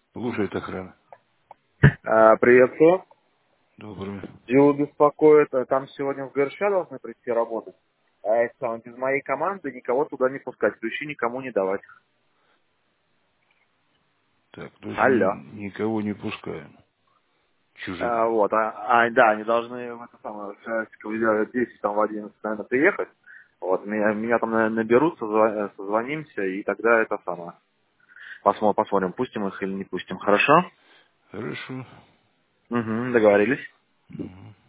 Слушает охрана. Приветствую. Доброе. Дилу беспокоит. Там сегодня в ГРШ должны прийти работать. А это самое, без моей команды никого туда не пускать. Ключи никому не давать. Так, то есть Алло. никого не пускаем. Чужих. Вот. Да, они должны в это самое, в 10 там в 11, наверное, приехать. Вот, меня там, наверное, наберут, созвонимся, и тогда это самое. Посмотрим, пустим их или не пустим. Хорошо? Хорошо. Угу, договорились.